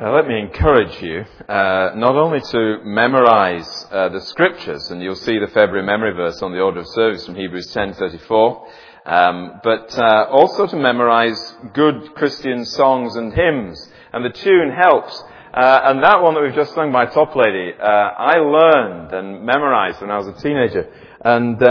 Let me encourage you not only to memorize the scriptures, and you'll see the February memory verse on the order of service from Hebrews 10:34, but also to memorize good Christian songs and hymns. And the tune helps. And that one that we've just sung by Top Lady, I learned and memorized when I was a teenager. And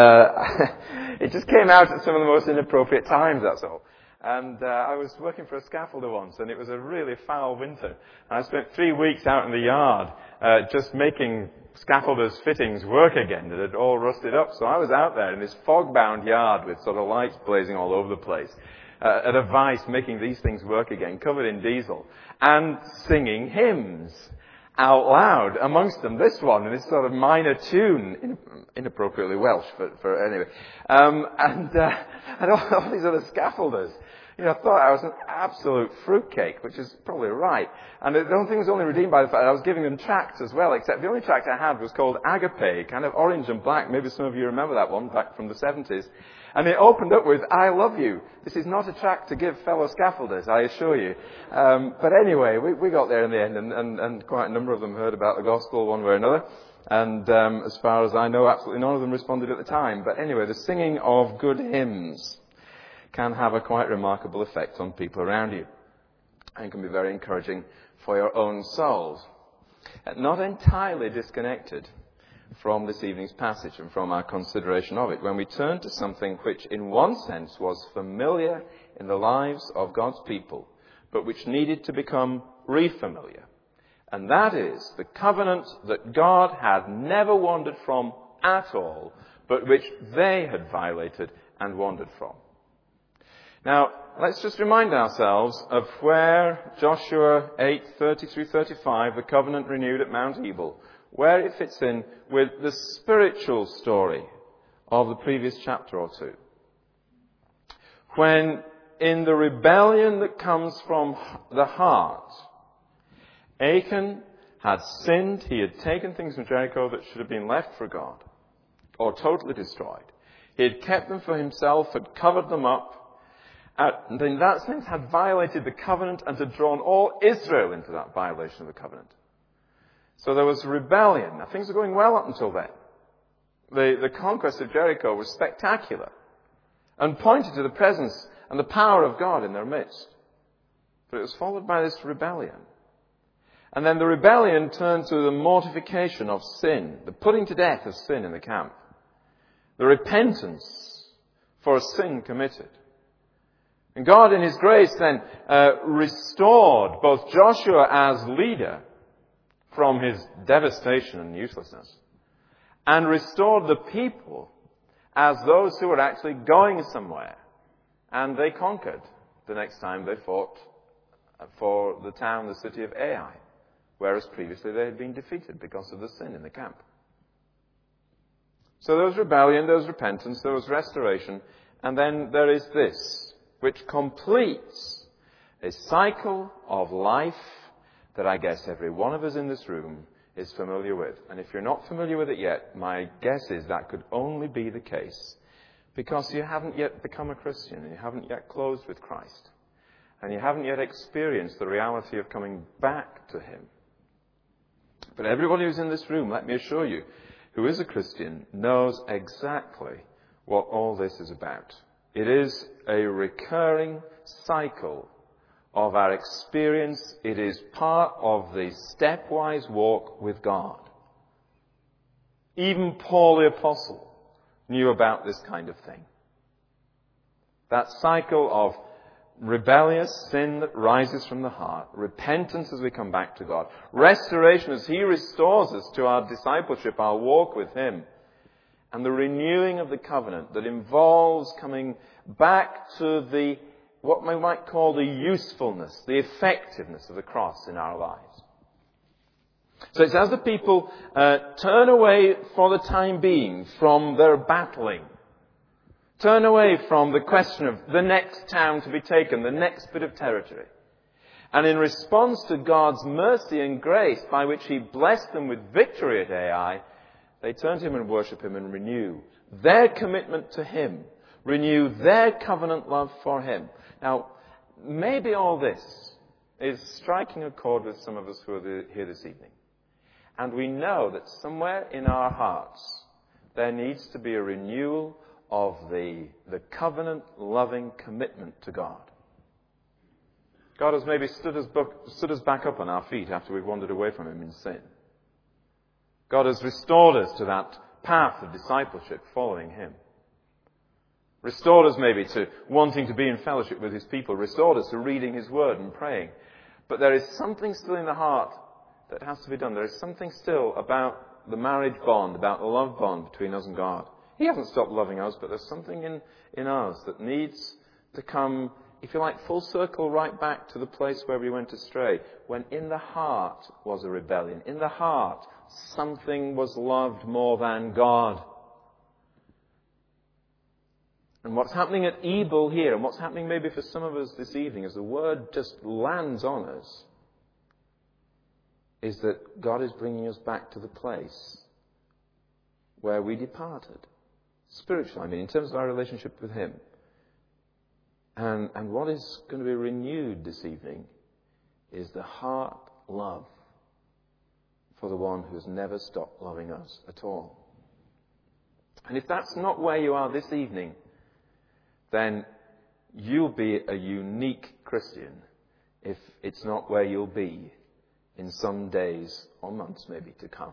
it just came out at some of the most inappropriate times, that's all. And I was working for a scaffolder once, and it was a really foul winter. And I spent 3 weeks out in the yard just making scaffolders' fittings work again that had all rusted up. So I was out there in this fog-bound yard with sort of lights blazing all over the place at a vice, making these things work again, covered in diesel, and singing hymns out loud. Amongst them, this one, this sort of minor tune, inappropriately Welsh, for anyway, and all these other scaffolders. I thought I was an absolute fruitcake, which is probably right. And the only thing was only redeemed by the fact that I was giving them tracts as well, except the only tract I had was called Agape, kind of orange and black. Maybe some of you remember that one back from the 70s. And it opened up with, I love you. This is not a tract to give fellow scaffolders, I assure you. But anyway, we got there in the end, and quite a number of them heard about the gospel one way or another. And as far as I know, absolutely none of them responded at the time. But anyway, the singing of good hymns can have a quite remarkable effect on people around you, and can be very encouraging for your own souls. Not entirely disconnected from this evening's passage and from our consideration of it, when we turn to something which in one sense was familiar in the lives of God's people, but which needed to become refamiliar. And that is the covenant that God had never wandered from at all, but which they had violated and wandered from. Now, let's just remind ourselves of where Joshua 8:30-35, the covenant renewed at Mount Ebal, where it fits in with the spiritual story of the previous chapter or two. When, in the rebellion that comes from the heart, Achan had sinned, he had taken things from Jericho that should have been left for God, or totally destroyed. He had kept them for himself, had covered them up, and in that sense had violated the covenant and had drawn all Israel into that violation of the covenant. So there was rebellion. Now, things were going well up until then. The conquest of Jericho was spectacular and pointed to the presence and the power of God in their midst. But it was followed by this rebellion. And then the rebellion turned to the mortification of sin, the putting to death of sin in the camp, the repentance for a sin committed. And God in His grace then restored both Joshua as leader from his devastation and uselessness, and restored the people as those who were actually going somewhere. And they conquered the next time they fought for the town, the city of Ai, whereas previously they had been defeated because of the sin in the camp. So there was rebellion, there was repentance, there was restoration, and then there is this, which completes a cycle of life that I guess every one of us in this room is familiar with. And if you're not familiar with it yet, my guess is that could only be the case because you haven't yet become a Christian, and you haven't yet closed with Christ, and you haven't yet experienced the reality of coming back to Him. But everybody who's in this room, let me assure you, who is a Christian, knows exactly what all this is about. It is a recurring cycle of our experience. It is part of the stepwise walk with God. Even Paul the Apostle knew about this kind of thing. That cycle of rebellious sin that rises from the heart, repentance as we come back to God, restoration as He restores us to our discipleship, our walk with Him, and the renewing of the covenant that involves coming back to what we might call the usefulness, the effectiveness of the cross in our lives. So it's as the people turn away for the time being from their battling, turn away from the question of the next town to be taken, the next bit of territory, and in response to God's mercy and grace by which He blessed them with victory at Ai, they turn to Him and worship Him and renew their commitment to Him, renew their covenant love for Him. Now, maybe all this is striking a chord with some of us who are here this evening. And we know that somewhere in our hearts there needs to be a renewal of the covenant-loving commitment to God. God has maybe stood us back up on our feet after we've wandered away from Him in sin. God has restored us to that path of discipleship following Him. Restored us maybe to wanting to be in fellowship with His people. Restored us to reading His Word and praying. But there is something still in the heart that has to be done. There is something still about the marriage bond, about the love bond between us and God. He hasn't stopped loving us, but there's something in us that needs to come, if you like, full circle right back to the place where we went astray. When in the heart was a rebellion. In the heart, something was loved more than God. And what's happening at Ebal here, and what's happening maybe for some of us this evening, as the word just lands on us, is that God is bringing us back to the place where we departed. Spiritually, I mean, in terms of our relationship with Him. And what is going to be renewed this evening is the heart love for the one who has never stopped loving us at all. And if that's not where you are this evening, then you'll be a unique Christian if it's not where you'll be in some days or months maybe to come.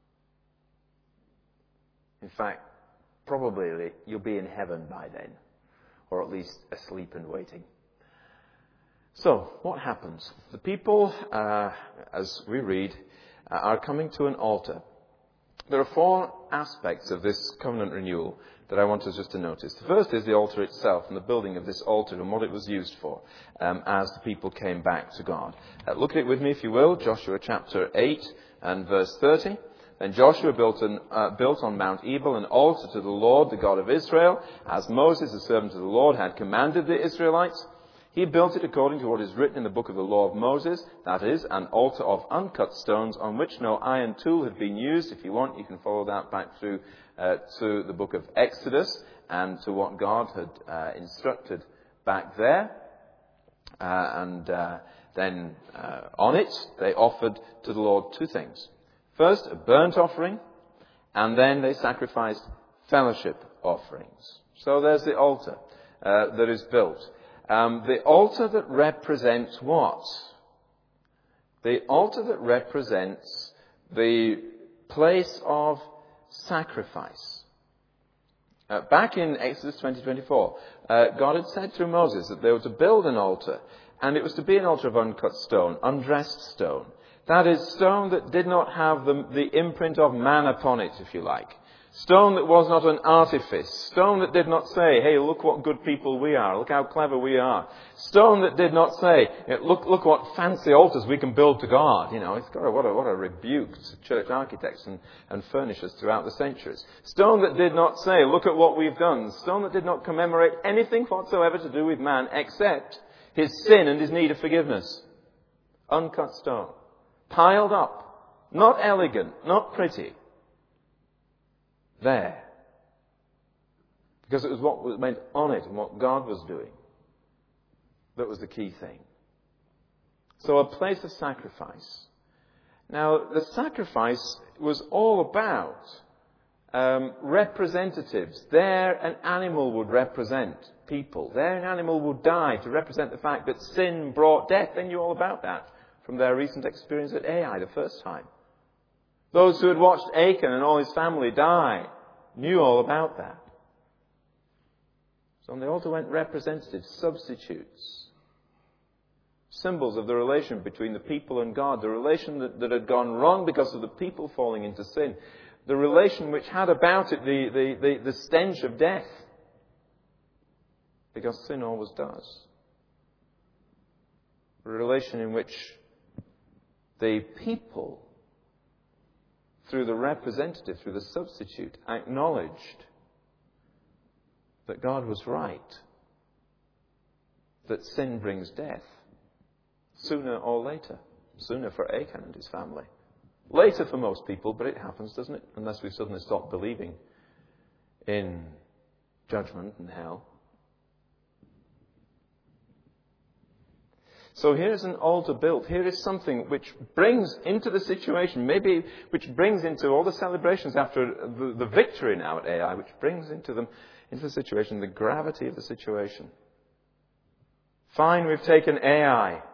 In fact, probably you'll be in heaven by then, or at least asleep and waiting. So, what happens? The people, as we read, are coming to an altar. There are 4 aspects of this covenant renewal that I want us just to notice. The first is the altar itself and the building of this altar and what it was used for as the people came back to God. Look at it with me, if you will, Joshua chapter 8 and verse 30. Then Joshua built on Mount Ebal an altar to the Lord, the God of Israel, as Moses, the servant of the Lord, had commanded the Israelites. He built it according to what is written in the book of the law of Moses, that is, an altar of uncut stones on which no iron tool had been used. If you want, you can follow that back through to the book of Exodus and to what God had instructed back there. Then on it, they offered to the Lord 2 things. First, a burnt offering, and then they sacrificed fellowship offerings. So there's the altar that is built. The altar that represents what? The altar that represents the place of sacrifice. Back in Exodus 20:24, God had said through Moses that they were to build an altar, and it was to be an altar of uncut stone, undressed stone. That is, stone that did not have the imprint of man upon it, if you like. Stone that was not an artifice. Stone that did not say, hey, look what good people we are. Look how clever we are. Stone that did not say, look what fancy altars we can build to God. You know, it's got what a rebuke to church architects and furnishers throughout the centuries. Stone that did not say, look at what we've done. Stone that did not commemorate anything whatsoever to do with man except his sin and his need of forgiveness. Uncut stone. Piled up. Not elegant. Not pretty. There. Because it was what was meant on it and what God was doing that was the key thing. So a place of sacrifice. Now, the sacrifice was all about representatives. There an animal would represent people. There an animal would die to represent the fact that sin brought death. They knew all about that from their recent experience at Ai the first time. Those who had watched Achan and all his family die knew all about that. So on the altar went representatives, substitutes, symbols of the relation between the people and God, the relation that had gone wrong because of the people falling into sin, the relation which had about it the stench of death, because sin always does. A relation in which the people, through the representative, through the substitute, acknowledged that God was right, that sin brings death, sooner or later. Sooner for Achan and his family. Later for most people, but it happens, doesn't it? Unless we suddenly stop believing in judgment and hell. So here's an altar built. Here is something which brings into the situation, maybe which brings into all the celebrations after the victory now at Ai, which brings into the situation the gravity of the situation. Fine, we've taken Ai.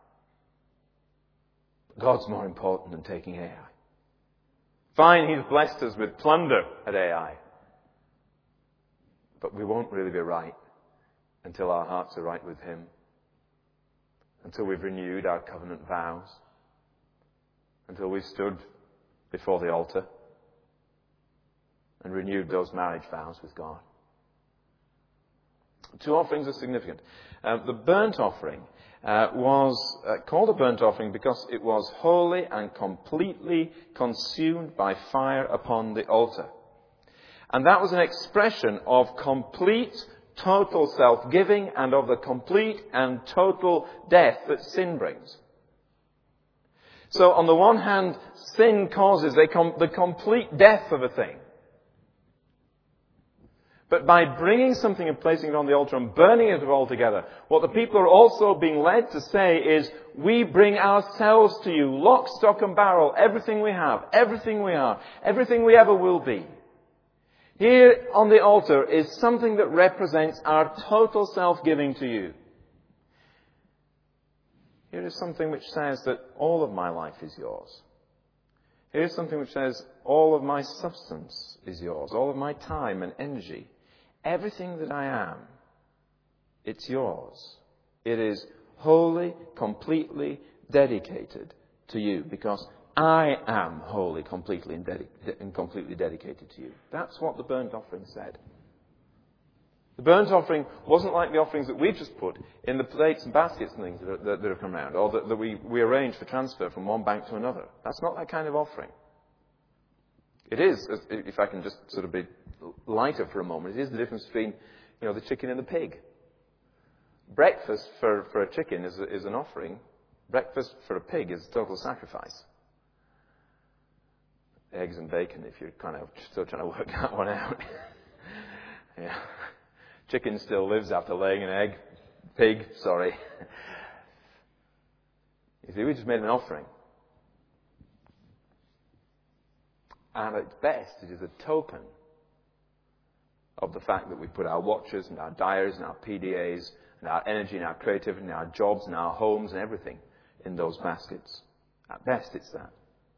God's more important than taking Ai. Fine, He's blessed us with plunder at Ai. But we won't really be right until our hearts are right with Him. Until we've renewed our covenant vows. Until we've stood before the altar and renewed those marriage vows with God. Two offerings are significant. The burnt offering was called a burnt offering because it was wholly and completely consumed by fire upon the altar. And that was an expression of complete, total self-giving and of the complete and total death that sin brings. So on the one hand, sin causes the complete death of a thing. But by bringing something and placing it on the altar and burning it altogether, what the people are also being led to say is, we bring ourselves to you, lock, stock and barrel, everything we have, everything we are, everything we ever will be. Here on the altar is something that represents our total self-giving to you. Here is something which says that all of my life is yours. Here is something which says all of my substance is yours, all of my time and energy. Everything that I am, it's yours. It is wholly, completely dedicated to you because I am wholly, completely and completely dedicated to you. That's what the burnt offering said. The burnt offering wasn't like the offerings that we've just put in the plates and baskets and things that have come around, or that we arrange for transfer from one bank to another. That's not that kind of offering. It is, if I can just sort of be lighter for a moment, it is the difference between, the chicken and the pig. Breakfast for a chicken is an offering. Breakfast for a pig is total sacrifice. Eggs and bacon, if you're kind of still trying to work that one out. Yeah. Chicken still lives after laying an egg. Pig, sorry. You see, we just made an offering. And at its best, it is a token of the fact that we put our watches and our diaries and our PDAs and our energy and our creativity and our jobs and our homes and everything in those baskets. At best, it's that.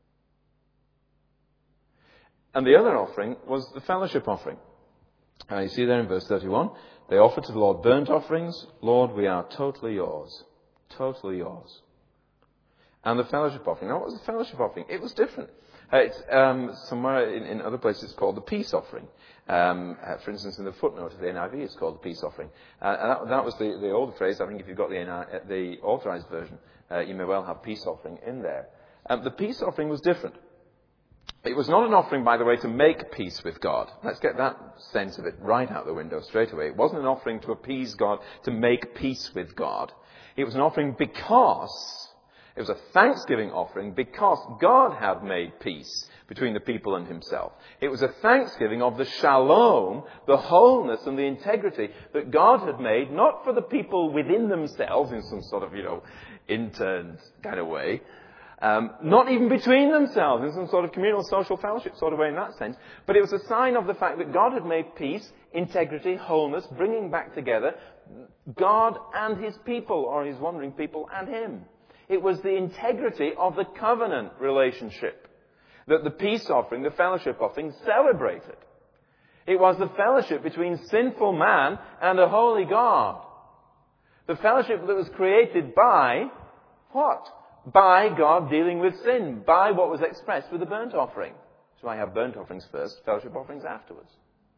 And the other offering was the fellowship offering. You see there in verse 31, they offered to the Lord burnt offerings. Lord, we are totally yours. Totally yours. And the fellowship offering. Now, what was the fellowship offering? It was different. It's somewhere in other places it's called the peace offering. For instance, in the footnote of the NIV, it's called the peace offering. And that was the older phrase. I think if you've got the authorized version, you may well have peace offering in there. The peace offering was different. It was not an offering, by the way, to make peace with God. Let's get that sense of it right out the window straight away. It wasn't an offering to appease God, to make peace with God. It was an offering because it was a thanksgiving offering because God had made peace between the people and himself. It was a thanksgiving of the shalom, the wholeness and the integrity that God had made, not for the people within themselves in some sort of, interned kind of way, not even between themselves in some sort of communal social fellowship sort of way in that sense, but it was a sign of the fact that God had made peace, integrity, wholeness, bringing back together God and his people, or his wandering people and him. It was the integrity of the covenant relationship that the peace offering, the fellowship offering, celebrated. It was the fellowship between sinful man and a holy God. The fellowship that was created by what? By God dealing with sin, by what was expressed with the burnt offering. So I have burnt offerings first, fellowship offerings afterwards.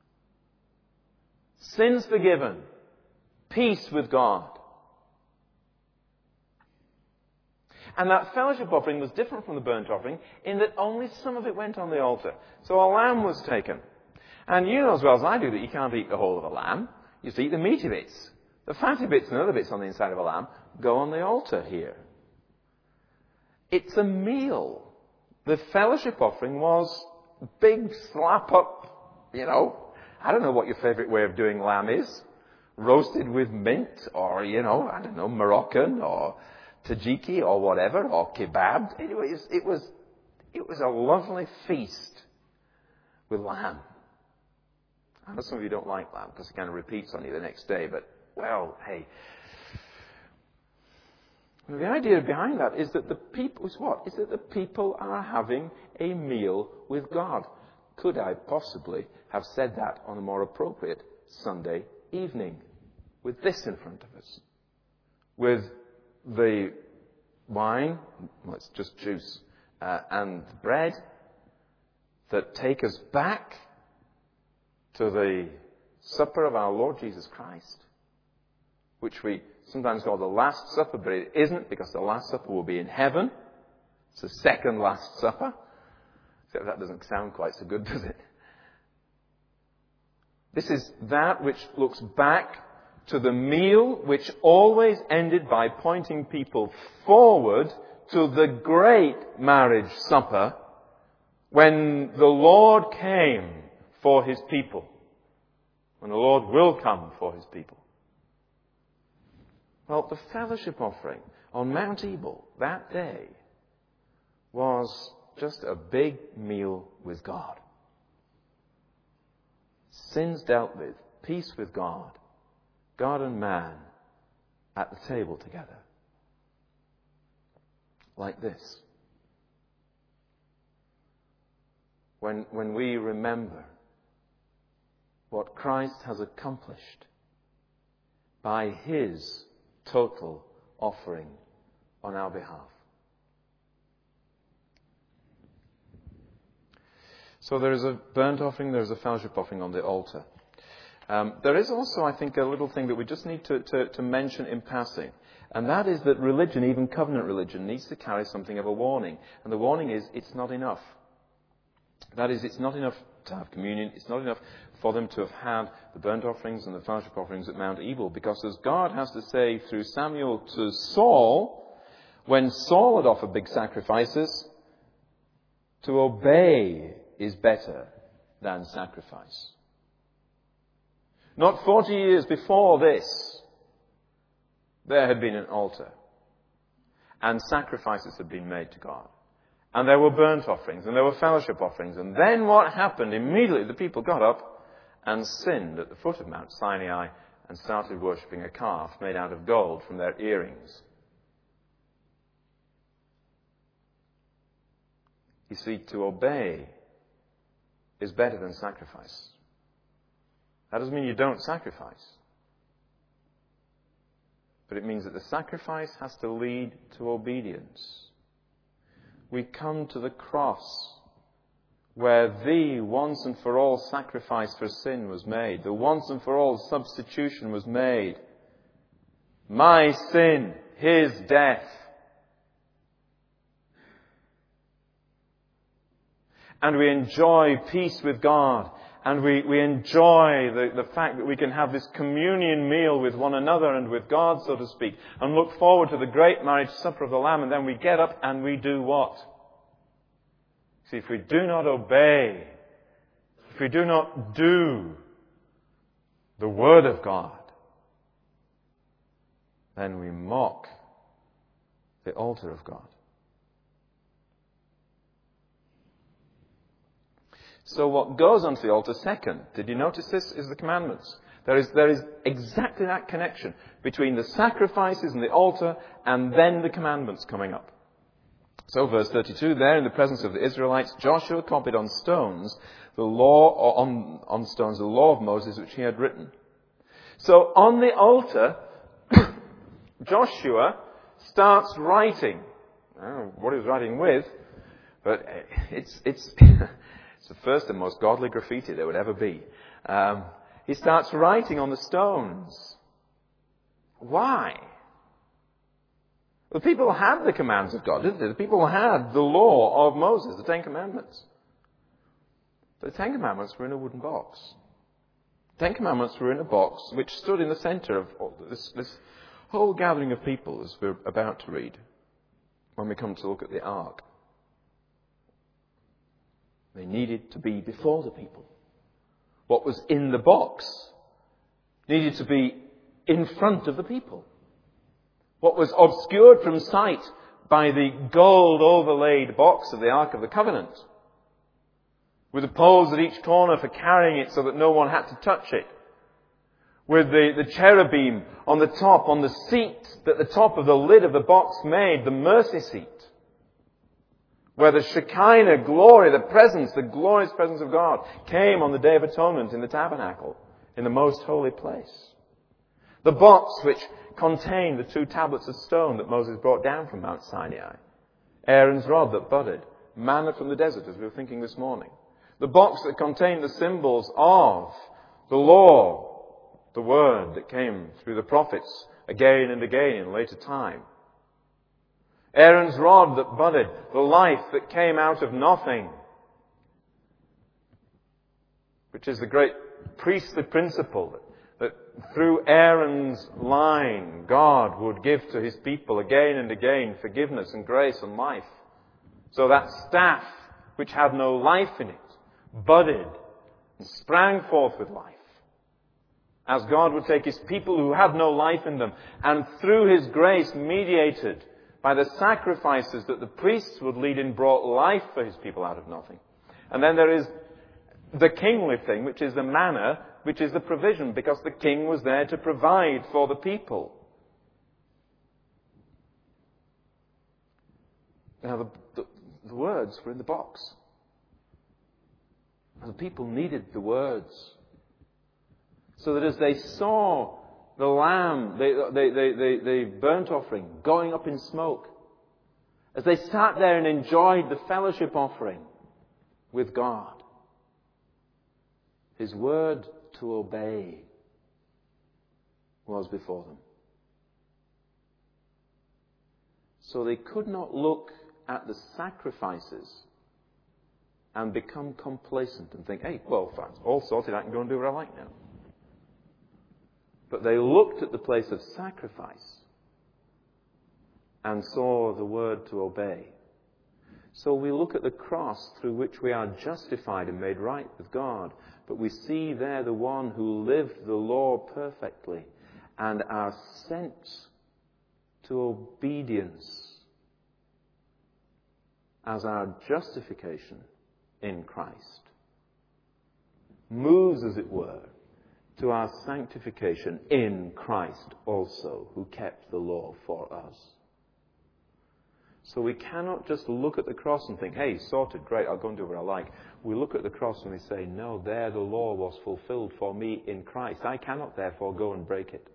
Sins forgiven, peace with God. And that fellowship offering was different from the burnt offering in that only some of it went on the altar. So a lamb was taken. And you know as well as I do that you can't eat the whole of a lamb. You just eat the meaty bits. The fatty bits and other bits on the inside of a lamb go on the altar here. It's a meal. The fellowship offering was a big slap up, I don't know what your favourite way of doing lamb is. Roasted with mint or, Moroccan or tzatziki or whatever, or kebab. It was a lovely feast with lamb. I know some of you don't like lamb because it kind of repeats on you the next day, but, well, hey. The idea behind that is that the people is what? Is that the people are having a meal with God. Could I possibly have said that on a more appropriate Sunday evening with this in front of us? With the wine, well, it's just juice, and bread that take us back to the supper of our Lord Jesus Christ, which we sometimes call the Last Supper, but it isn't, because the Last Supper will be in heaven. It's the second Last Supper. Except that doesn't sound quite so good, does it? This is that which looks back to the meal which always ended by pointing people forward to the great marriage supper when the Lord came for his people. When the Lord will come for his people. Well, the fellowship offering on Mount Ebal that day was just a big meal with God. Sins dealt with, peace with God, God and man at the table together. Like this. When we remember what Christ has accomplished by his total offering on our behalf. So there is a burnt offering, there is a fellowship offering on the altar. There is also, I think, a little thing that we just need to mention in passing. And that is that religion, even covenant religion, needs to carry something of a warning. And the warning is, it's not enough. That is, it's not enough to have communion. It's not enough for them to have had the burnt offerings and the fellowship offerings at Mount Ebal. Because as God has to say through Samuel to Saul, when Saul had offered big sacrifices, to obey is better than sacrifice. Not 40 years before this, there had been an altar. And sacrifices had been made to God. And there were burnt offerings, and there were fellowship offerings. And then what happened? Immediately the people got up and sinned at the foot of Mount Sinai and started worshipping a calf made out of gold from their earrings. You see, to obey is better than sacrifice. That doesn't mean you don't sacrifice. But it means that the sacrifice has to lead to obedience. We come to the cross where the once and for all sacrifice for sin was made. The once and for all substitution was made. My sin, his death. And we enjoy peace with God. And we enjoy the fact that we can have this communion meal with one another and with God, so to speak, and look forward to the great marriage supper of the Lamb, and then we get up and we do what? See, if we do not obey, if we do not do the Word of God, then we mock the altar of God. So what goes onto the altar second, did you notice this, is the commandments. There is exactly that connection between the sacrifices and the altar and then the commandments coming up. So verse 32, there in the presence of the Israelites, Joshua copied on stones the law, or on stones the law of Moses which he had written. So on the altar, Joshua starts writing. I don't know what he was writing with, but it's the first and most godly graffiti there would ever be. He starts writing on the stones. Why? The people had the commands of God, didn't they? The people had the law of Moses, the Ten Commandments. But the Ten Commandments were in a wooden box. The Ten Commandments were in a box which stood in the center of this whole gathering of people, as we're about to read when we come to look at the ark. They needed to be before the people. What was in the box needed to be in front of the people. what was obscured from sight by the gold overlaid box of the Ark of the Covenant, with the poles at each corner for carrying it so that no one had to touch it, with the cherubim on the top, on the seat that the top of the lid of the box made, the mercy seat, where the Shekinah glory, the glorious presence of God, came on the Day of Atonement in the tabernacle, in the most holy place. The box which contained the 2 tablets of stone that Moses brought down from Mount Sinai. Aaron's rod that budded. Manna from the desert, as we were thinking this morning. The box that contained the symbols of the law, the word that came through the prophets again and again in later time. Aaron's rod that budded, the life that came out of nothing, which is the great priestly principle that through Aaron's line, God would give to his people again and again forgiveness and grace and life. So that staff, which had no life in it, budded and sprang forth with life. As God would take his people who had no life in them, and through his grace, mediated by the sacrifices that the priests would lead in, brought life for his people out of nothing. And then there is the kingly thing, which is the manna, which is the provision, because the king was there to provide for the people. Now, the words were in the box. And the people needed the words. So that as they saw the lamb, the burnt offering going up in smoke, as they sat there and enjoyed the fellowship offering with God, his word to obey was before them. So they could not look at the sacrifices and become complacent and think, hey, well, fine, it's all sorted, I can go and do what I like now. But they looked at the place of sacrifice and saw the word to obey. So we look at the cross through which we are justified and made right with God. But we see there the one who lived the law perfectly and are sent to obedience as our justification in Christ. Moves, as it were, to our sanctification in Christ also, who kept the law for us. So we cannot just look at the cross and think, hey, sorted, great, I'll go and do what I like. We look at the cross and we say, no, there the law was fulfilled for me in Christ. I cannot therefore go and break it.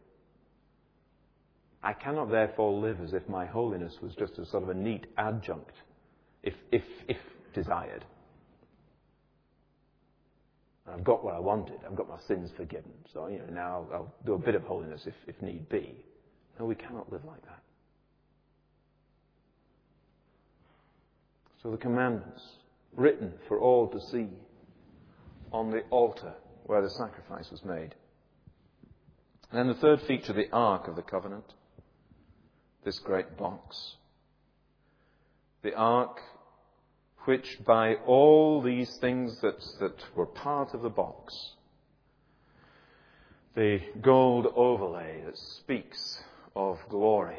I cannot therefore live as if my holiness was just a sort of a neat adjunct, if desired. I've got what I wanted. I've got my sins forgiven. So, now I'll do a bit of holiness if need be. No, we cannot live like that. So the commandments, written for all to see on the altar where the sacrifice was made. And then the third feature, the Ark of the Covenant, this great box. The Ark, which by all these things that were part of the box, the gold overlay that speaks of glory,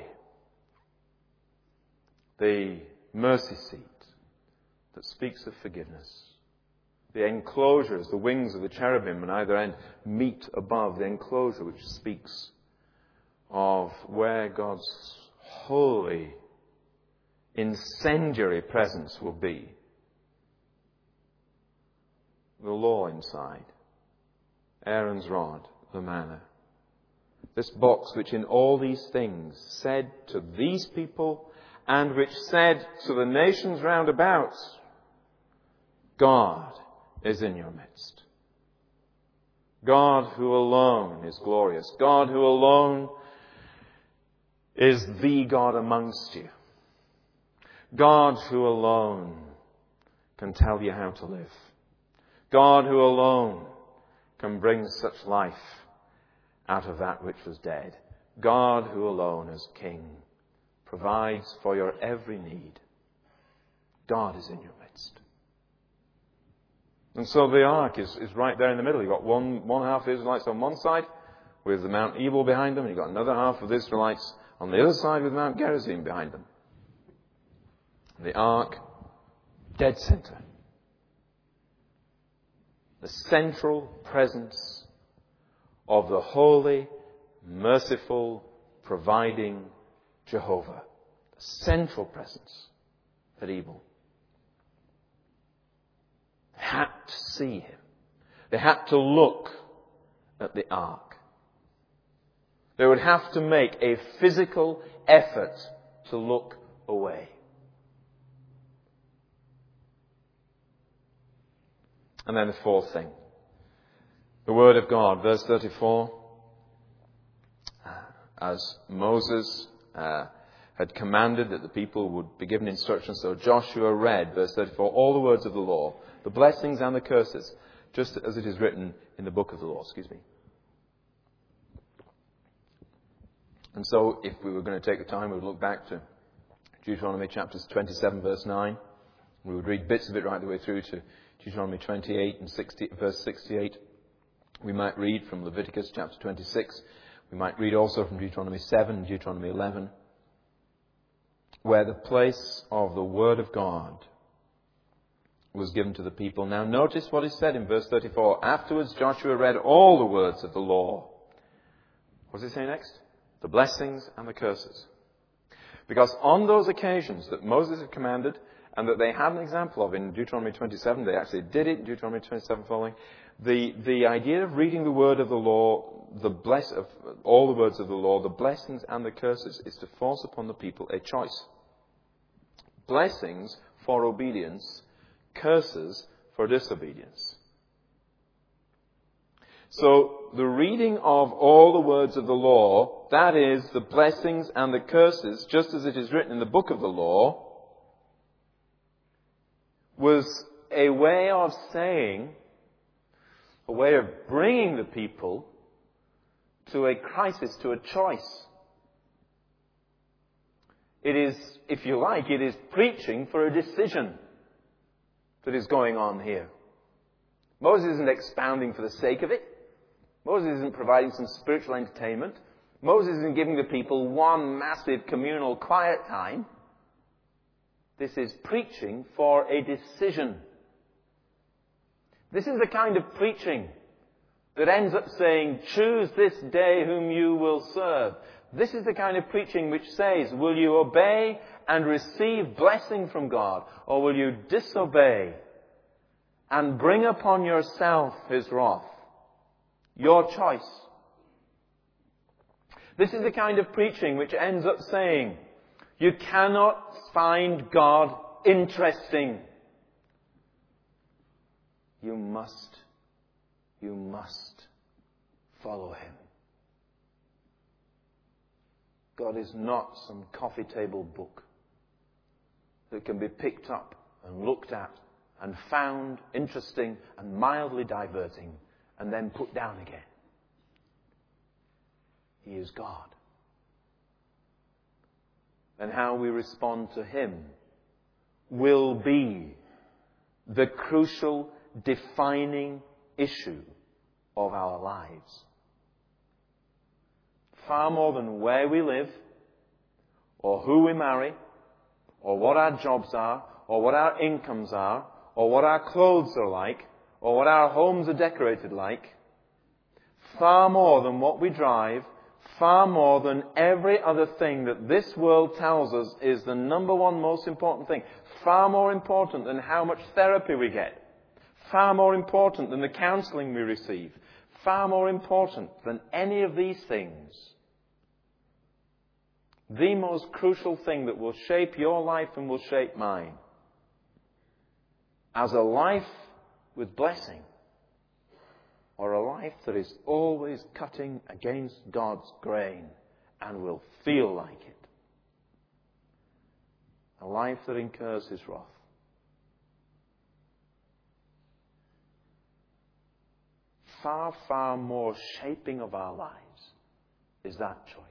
the mercy seat that speaks of forgiveness, the enclosures, the wings of the cherubim on either end meet above the enclosure which speaks of where God's holy, incendiary presence will be. The law inside, Aaron's rod, the manna. This box which in all these things said to these people and which said to the nations round about, God is in your midst. God who alone is glorious. God who alone is the God amongst you. God who alone can tell you how to live. God who alone can bring such life out of that which was dead. God who alone as King provides for your every need. God is in your midst. And so the ark is right there in the middle. You've got one half of the Israelites on one side, with the Mount Ebal behind them, and you've got another half of the Israelites on the other side with Mount Gerizim behind them. The ark, dead center. The central presence of the holy, merciful, providing Jehovah. The central presence at Ebal. They had to see him. They had to look at the ark. They would have to make a physical effort to look away. And then the fourth thing. The Word of God, verse 34. As Moses had commanded that the people would be given instructions, so Joshua read, verse 34, all the words of the law, the blessings and the curses, just as it is written in the book of the law. And so, if we were going to take the time, we would look back to Deuteronomy chapters 27, verse 9. We would read bits of it right the way through to Deuteronomy 28 and verse 68. We might read from Leviticus chapter 26. We might read also from Deuteronomy 7 and Deuteronomy 11, where the place of the Word of God was given to the people. Now notice what is said in verse 34. Afterwards Joshua read all the words of the law. What does he say next? The blessings and the curses. Because on those occasions that Moses had commanded, and that they had an example of in Deuteronomy 27, they actually did it in Deuteronomy 27 following, the idea of reading the word of the law, of all the words of the law, the blessings and the curses, is to force upon the people a choice. Blessings for obedience, curses for disobedience. So, the reading of all the words of the law, that is, the blessings and the curses, just as it is written in the book of the law, was a way of saying, a way of bringing the people to a crisis, to a choice. It is, if you like, it is preaching for a decision that is going on here. Moses isn't expounding for the sake of it. Moses isn't providing some spiritual entertainment. Moses isn't giving the people one massive communal quiet time. This is preaching for a decision. This is the kind of preaching that ends up saying, choose this day whom you will serve. This is the kind of preaching which says, will you obey and receive blessing from God, or will you disobey and bring upon yourself His wrath? Your choice. This is the kind of preaching which ends up saying, you cannot find God interesting. You must follow Him. God is not some coffee table book that can be picked up and looked at and found interesting and mildly diverting and then put down again. He is God. And how we respond to Him will be the crucial, defining issue of our lives. Far more than where we live, or who we marry, or what our jobs are, or what our incomes are, or what our clothes are like, or what our homes are decorated like, far more than what we drive, far more than every other thing that this world tells us is the number one most important thing, far more important than how much therapy we get, far more important than the counseling we receive, far more important than any of these things, the most crucial thing that will shape your life and will shape mine, as a life with blessing, or a life that is always cutting against God's grain and will feel like it. A life that incurs His wrath. Far, far more shaping of our lives is that choice.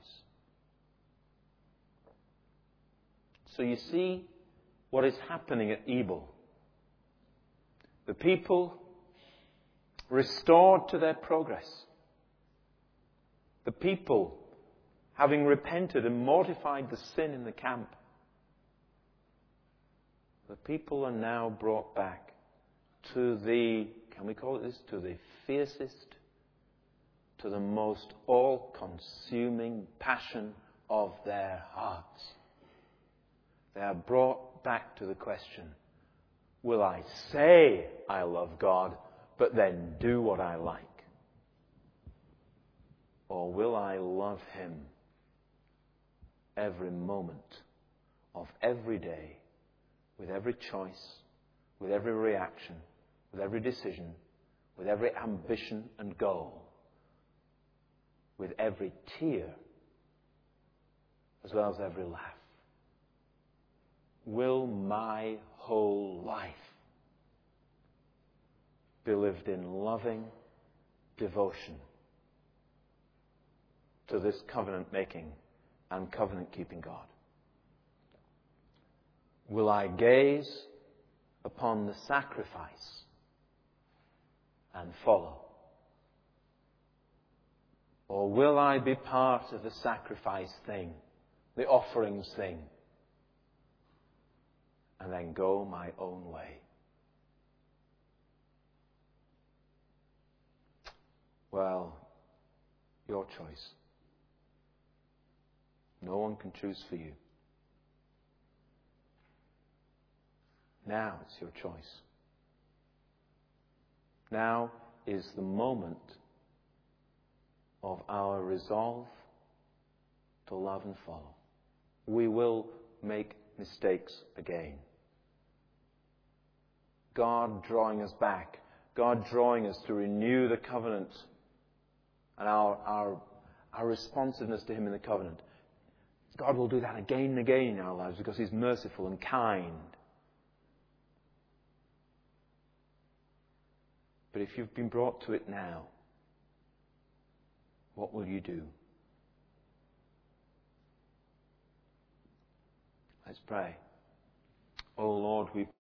So you see what is happening at Ebal. The people restored to their progress. The people, having repented and mortified the sin in the camp, the people are now brought back to the, can we call it this, to the fiercest, to the most all-consuming passion of their hearts. They are brought back to the question, will I say I love God, but then do what I like? Or will I love Him every moment of every day, with every choice, with every reaction, with every decision, with every ambition and goal, with every tear, as well as every laugh? Will my whole life be lived in loving devotion to this covenant-making and covenant-keeping God? Will I gaze upon the sacrifice and follow? Or will I be part of the sacrifice thing, the offerings thing, and then go my own way? Well, your choice. No one can choose for you. Now it's your choice. Now is the moment of our resolve to love and follow. We will make mistakes again. God drawing us back. God drawing us to renew the covenant and our responsiveness to Him in the covenant. God will do that again and again in our lives because He's merciful and kind. But if you've been brought to it now, what will you do? Let's pray. Oh Lord, we